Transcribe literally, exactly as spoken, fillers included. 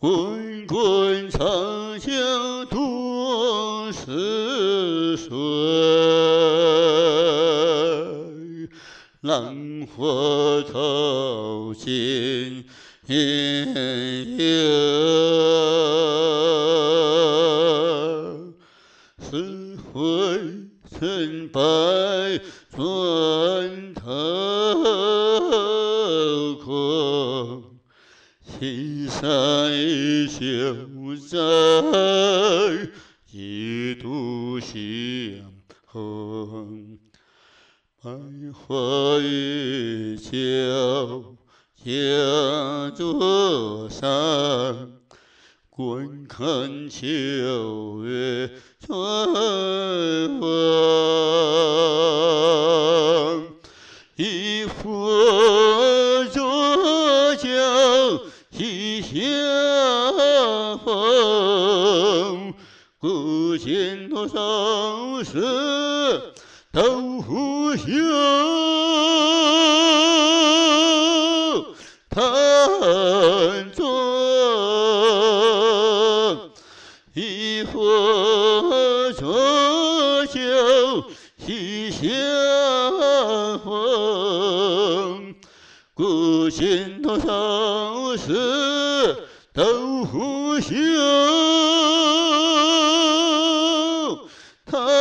滚滚长江东逝水，浪花淘尽烟忧。是灰尘白转头空，青山就在一度相逢。百花依旧家桌上，观看秋月春风。一壶浊酒喜相逢，古今多少事都不休。弹奏一壶浊酒喜相逢，古今多少事都不休。弹